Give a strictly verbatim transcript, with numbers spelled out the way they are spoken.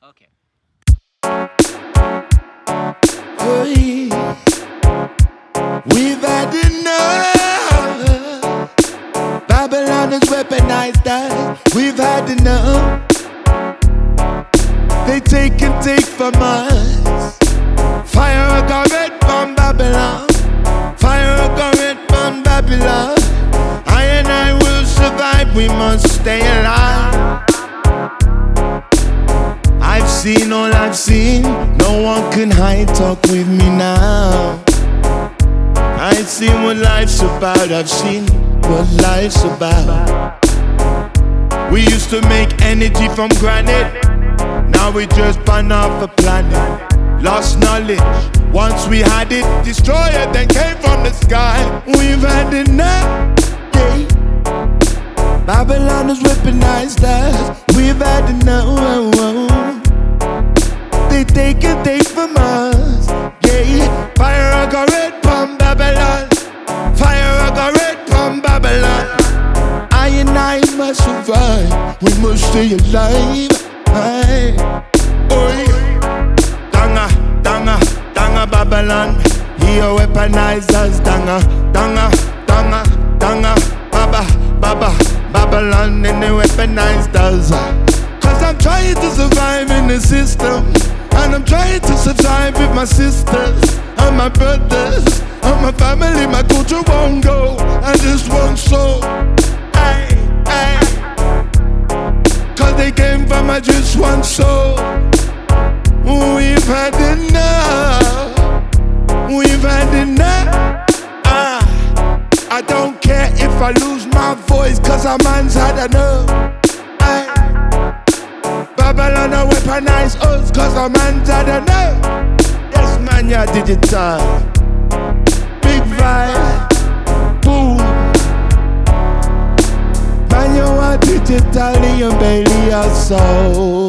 Okay. Hey, we've had enough. Babylon has weaponized us. We've had enough. They take and take from us. Fire a garret from Babylon. Fire a garret from Babylon. I and I will survive. We must stay alive. I've seen all I've seen. No one can hide, talk with me now. I've seen what life's about. I've seen what life's about. We used to make energy from granite. Now we just burn off a planet. Lost knowledge. Once we had it, destroyer then came from the sky. We've had enough. Yeah. Babylon has weaponized us. We've had enough. They take and take from us. Yeah. Fire a garret from Babylon. Fire a garret from Babylon. I and I must survive. We must stay alive. Aye. Oi. Danga, danga, danga Babylon. He a weaponize us. Danga, danga, danga, danga. Baba, baba, Babylon. And they weaponized us. Cause I'm trying to survive in the system. And I'm trying to survive with my sisters and my brothers and my family. My culture won't go. I just want soul. Aye, aye. Cause they came from I just want soul. We've had enough. We've had enough. Ah, I don't care if I lose my voice, cause a man's had enough. Aye. Babylon a weaponize us, cause a man's had enough. Yes man, you're digital. Big vibe. Boom. Man, you are digital in your belly or soul.